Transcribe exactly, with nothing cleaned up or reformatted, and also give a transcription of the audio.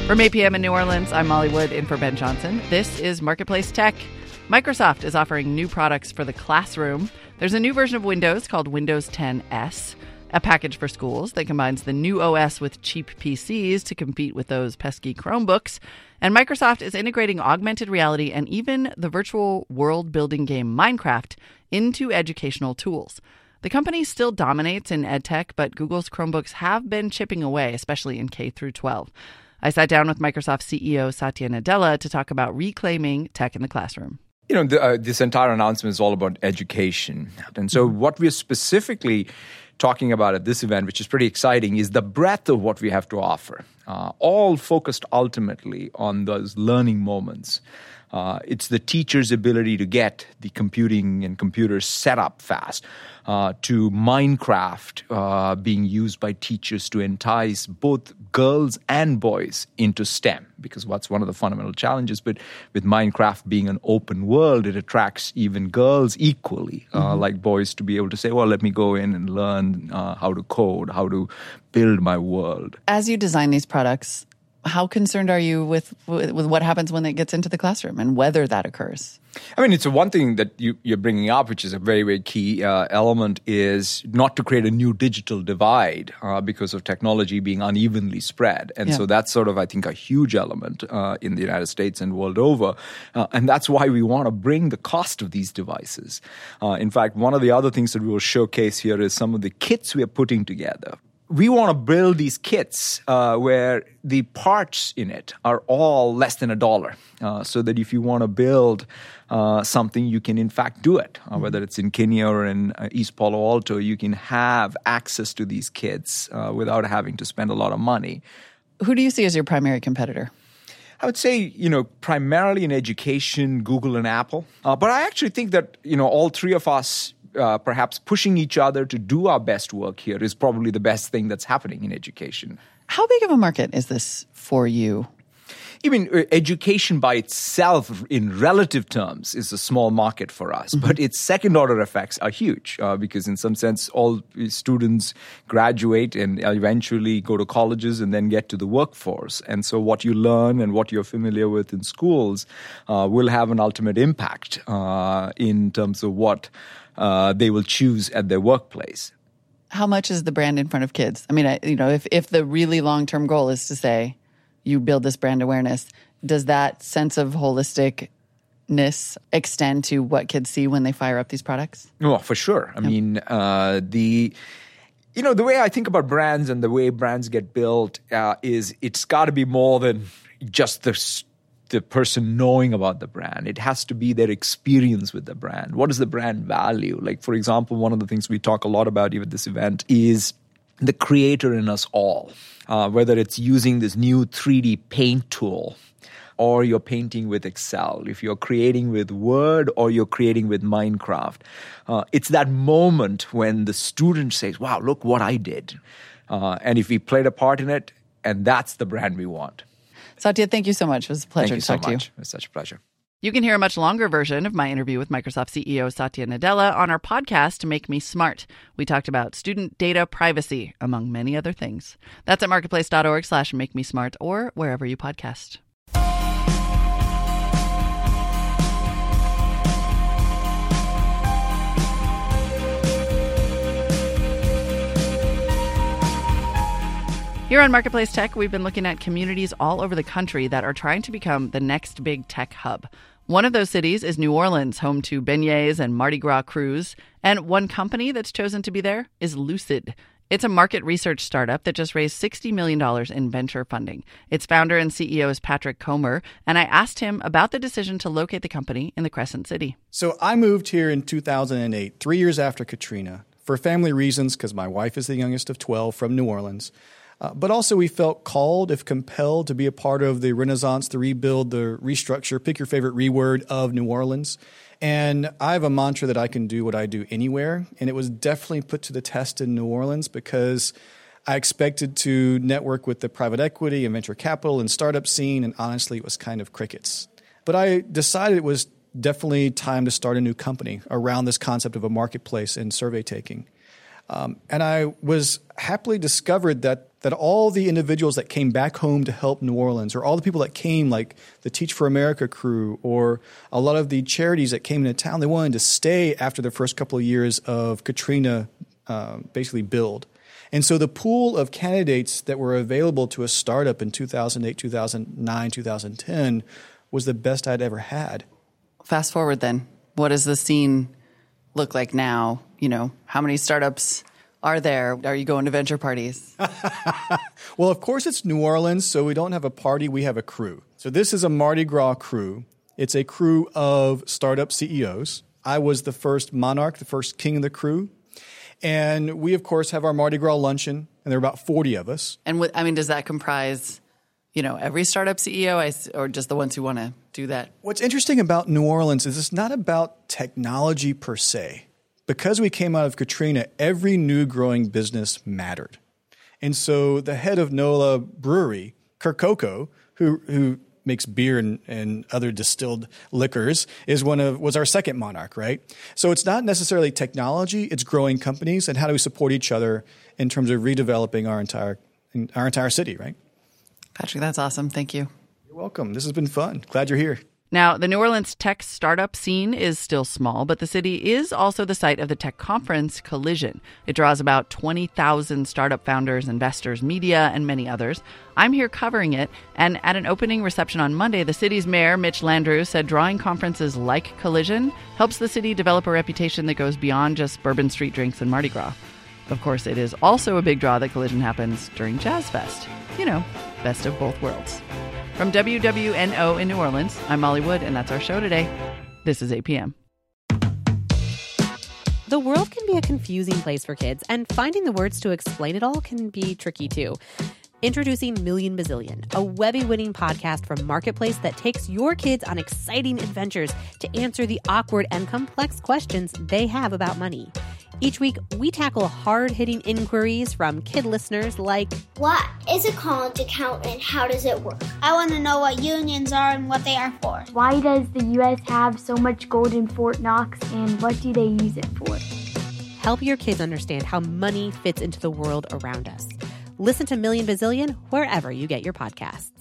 From eight p.m. in New Orleans, I'm Molly Wood in for Ben Johnson. This is Marketplace Tech. Microsoft is offering new products for the classroom. There's a new version of Windows called Windows ten S, a package for schools that combines the new O S with cheap P Cs to compete with those pesky Chromebooks. And Microsoft is integrating augmented reality and even the virtual world-building game Minecraft into educational tools. The company still dominates in edtech, but Google's Chromebooks have been chipping away, especially in K through twelve. I sat down with Microsoft C E O Satya Nadella to talk about reclaiming tech in the classroom. You know, the, uh, this entire announcement is all about education. And so what we're specifically talking about at this event, which is pretty exciting, is the breadth of what we have to offer, uh, all focused ultimately on those learning moments. Uh, it's the teacher's ability to get the computing and computers set up fast, uh, to Minecraft uh, being used by teachers to entice both girls and boys into STEM, because that's one of the fundamental challenges. But with Minecraft being an open world, it attracts even girls equally, uh, mm-hmm. like boys, to be able to say, well, let me go in and learn uh, how to code, how to build my world. As you design these products, how concerned are you with with what happens when it gets into the classroom and whether that occurs? I mean, it's one thing that you, you're bringing up, which is a very, very key uh, element, is not to create a new digital divide uh, because of technology being unevenly spread. And yeah. so that's sort of, I think, a huge element uh, in the United States and world over. Uh, and that's why we want to bring the cost of these devices. Uh, in fact, one of the other things that we will showcase here is some of the kits we are putting together. We want to build these kits uh, where the parts in it are all less than a dollar, uh, so that if you want to build uh, something, you can in fact do it. Uh, whether it's in Kenya or in uh, East Palo Alto, you can have access to these kits uh, without having to spend a lot of money. Who do you see as your primary competitor? I would say, you know, primarily in education, Google and Apple. Uh, but I actually think that, you know, all three of us Uh, perhaps pushing each other to do our best work here is probably the best thing that's happening in education. How big of a market is this for you? I mean, education by itself, in relative terms, is a small market for us. Mm-hmm. But its second-order effects are huge uh, because, in some sense, all students graduate and eventually go to colleges and then get to the workforce. And so what you learn and what you're familiar with in schools uh, will have an ultimate impact uh, in terms of what uh, they will choose at their workplace. How much is the brand in front of kids? I mean, I, you know, if, if the really long-term goal is to say, you build this brand awareness, does that sense of holisticness extend to what kids see when they fire up these products? Oh, for sure. I yep. mean, uh, the you know the way I think about brands and the way brands get built uh, is it's got to be more than just the the person knowing about the brand. It has to be their experience with the brand. What is the brand value? Like, for example, one of the things we talk a lot about even at this event is the creator in us all, uh, whether it's using this new three D paint tool or you're painting with Excel, if you're creating with Word or you're creating with Minecraft. Uh, it's that moment when the student says, wow, look what I did. Uh, and if we played a part in it, and that's the brand we want. Satya, thank you so much. It was a pleasure thank you to talk so much. to you. It was such a pleasure. You can hear a much longer version of my interview with Microsoft C E O Satya Nadella on our podcast, Make Me Smart. We talked about student data privacy, among many other things. That's at marketplace.org slash make me smart or wherever you podcast. Here on Marketplace Tech, we've been looking at communities all over the country that are trying to become the next big tech hub. One of those cities is New Orleans, home to beignets and Mardi Gras crews. And one company that's chosen to be there is Lucid. It's a market research startup that just raised sixty million dollars in venture funding. Its founder and C E O is Patrick Comer, and I asked him about the decision to locate the company in the Crescent City. So I moved here in two thousand eight, three years after Katrina, for family reasons, because my wife is the youngest of twelve from New Orleans. Uh, but also we felt called, if compelled, to be a part of the renaissance, the rebuild, the restructure, pick your favorite reword, of New Orleans. And I have a mantra that I can do what I do anywhere. And it was definitely put to the test in New Orleans because I expected to network with the private equity and venture capital and startup scene. And honestly, it was kind of crickets. But I decided it was definitely time to start a new company around this concept of a marketplace and survey taking. Um, and I was happily discovered that that all the individuals that came back home to help New Orleans, or all the people that came, like the Teach for America crew, or a lot of the charities that came into town, they wanted to stay after the first couple of years of Katrina uh, basically build. And so the pool of candidates that were available to a startup in two thousand eight, two thousand nine, two thousand ten was the best I'd ever had. Fast forward then. What does the scene look like now? You know, how many startups are there? Are you going to venture parties? Well, of course it's New Orleans, so we don't have a party, we have a crew. So this is a Mardi Gras crew. It's a crew of startup C E Os. I was the first monarch, the first king of the crew. And we, of course, have our Mardi Gras luncheon, and there are about forty of us. And what, I mean, does that comprise, you know, every startup C E O or just the ones who want to do that? What's interesting about New Orleans is it's not about technology per se. Because we came out of Katrina, every new growing business mattered. And so the head of NOLA Brewery, Kirk Coco, who who makes beer and, and other distilled liquors, is one of was our second monarch, right? So it's not necessarily technology, it's growing companies, and how do we support each other in terms of redeveloping our entire our entire city, right? Patrick, that's awesome. Thank you. You're welcome. This has been fun. Glad you're here. Now, the New Orleans tech startup scene is still small, but the city is also the site of the tech conference Collision. It draws about twenty thousand startup founders, investors, media, and many others. I'm here covering it, and at an opening reception on Monday, the city's mayor, Mitch Landrieu, said drawing conferences like Collision helps the city develop a reputation that goes beyond just Bourbon Street drinks and Mardi Gras. Of course, it is also a big draw that Collision happens during Jazz Fest. You know, best of both worlds. From W W N O in New Orleans, I'm Molly Wood, and that's our show today. This is A P M. The world can be a confusing place for kids, and finding the words to explain it all can be tricky too. Introducing Million Bazillion, a Webby-winning podcast from Marketplace that takes your kids on exciting adventures to answer the awkward and complex questions they have about money. Each week, we tackle hard-hitting inquiries from kid listeners like, what is a college account and how does it work? I want to know what unions are and what they are for. Why does the U S have so much gold in Fort Knox, and what do they use it for? Help your kids understand how money fits into the world around us. Listen to Million Bazillion wherever you get your podcasts.